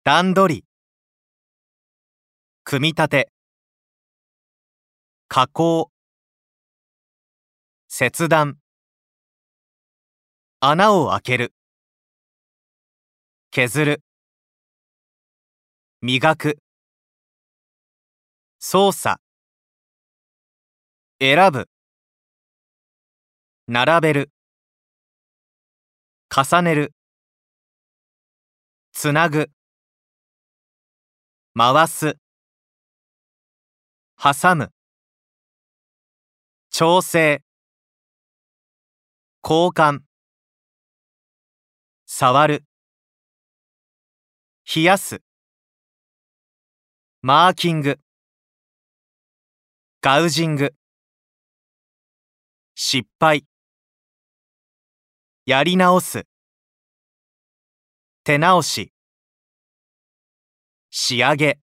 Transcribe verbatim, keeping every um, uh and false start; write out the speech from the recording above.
段取り、組み立て、加工、切断、穴を開ける、削る、磨く、操作、選ぶ、並べる、重ねる、つなぐ、回す、挟む、調整、交換、触る、冷やす、マーキング、ガウジング、失敗、やり直す、手直し、仕上げ。